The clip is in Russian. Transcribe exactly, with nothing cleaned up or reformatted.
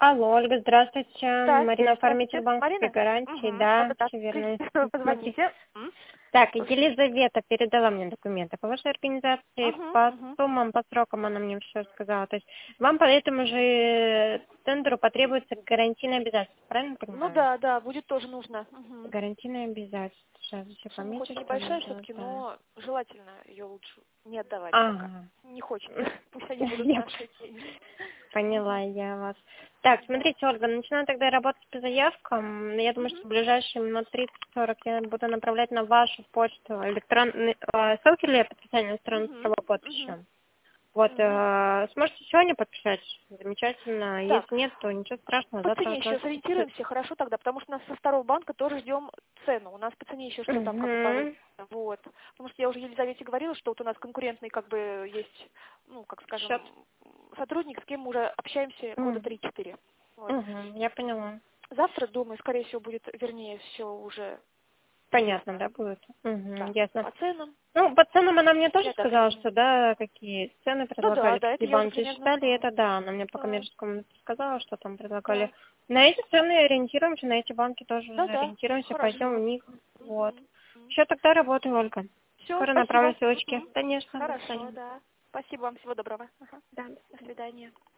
Алло, Ольга, здравствуйте. Да, Марина, оформитель здравствуйте. банковской Марина? гарантии. Угу. Да, Вот это все верно. Смотри. позвоните. М? Так, Слушаю. Елизавета передала мне документы по вашей организации, Угу, по угу. суммам, по срокам она мне все сказала. То есть вам по этому же тендеру потребуется гарантийное обязательство, правильно Ну понимаю? да, да, будет тоже нужно. Угу. Гарантийное обязательство. Сейчас все Сумма хоть и помечу, что небольшая нужно, все-таки, да. но желательно ее лучше не отдавать пока. Ага. Не хочется. Пусть они будут Я наши деньги. поняла Угу. я вас. Так, Да. смотрите, Ольга, начинаю тогда работать по заявкам. Я думаю, Угу. что в ближайшие минут тридцать-сорок я буду направлять на вашу почту электронные э, ссылки для подписания страниц Угу. с Угу. подписью. Вот, Угу. э, сможете сегодня подписать? Замечательно. Так, Если нет, то ничего страшного, по завтра цене вот еще вас... сориентируемся, хорошо тогда, потому что у нас со второго банка тоже ждем цену. У нас по цене еще что там как бы Угу. получится. Вот. Потому что я уже Елизавете говорила, что вот у нас конкурентный как бы есть, ну, как Счет. скажем, сотрудник, с кем мы уже общаемся года Угу. три-четыре. Вот. Угу. Я поняла. Завтра, думаю, скорее всего, будет, вернее, все уже Понятно, известно. да, будет? Угу. Да. Ясно. По ценам Ну, по ценам она мне и тоже сказала, одобрение. что, да, какие цены Ну да, предлагали, да, это какие я уже банки примерно считали, знаю. это да, она мне по Да, коммерческому сказала, что там предлагали. да. На эти цены ориентируемся, на эти банки тоже Да, да. ориентируемся, пойдем в Хорошо. них. Вот. Угу. Еще тогда работаю, Ольга. Все, Скоро направлю спасибо. ссылочки. Мгм. Конечно, до Хорошо, свидания. да. Спасибо вам, всего доброго. Ага. Да, до До свидания. свидания.